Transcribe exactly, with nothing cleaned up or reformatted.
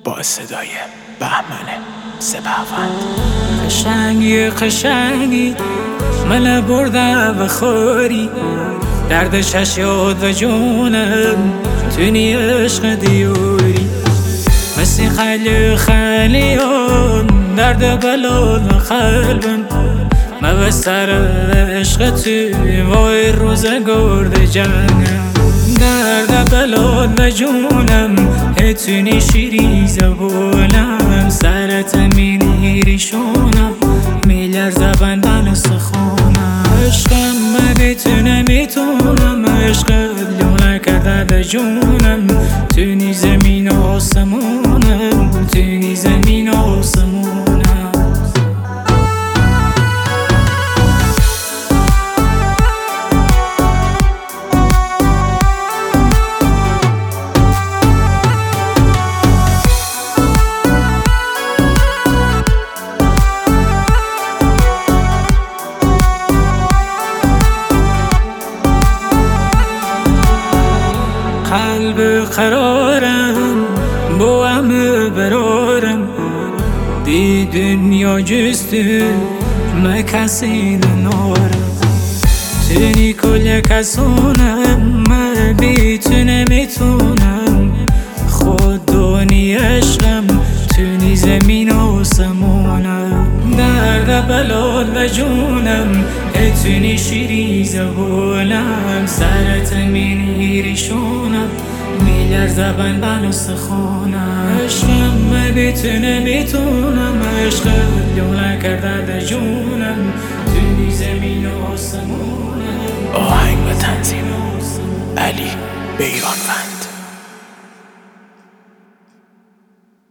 با صدای بهمن سپهوند. قشنگی قشنگی من برده و خوری دردش یاد و جونم تونی عشق دیوری مثل خیلی خیلیان درد بلال قلبم مبستر عشق توی وای روز گرد جنگم درد بلال و جونم هتونی شیری زبونم سرت میری شونم میلرزه بندن سخونم عشقم مگه میتونم عشق لونه کرده به جونم تونی زمین و آسمونم تونی زمین و آسمونم قلب قرارم با همه برارم دی دنیا جسته ما کسی نارم تونی کل کسونم ما بیتونه میتونم خود دونی عشقم تونی زمین و سمونم درد بلال و جونم اتونی شیری زبونم سرت میری شونم میلرزه بندن و سخونم عشقم میتونه میتونم عشق لونه کرده در جونم تونی زمین و آسمونم. آهنگ و تنظیم علی بیرانوند.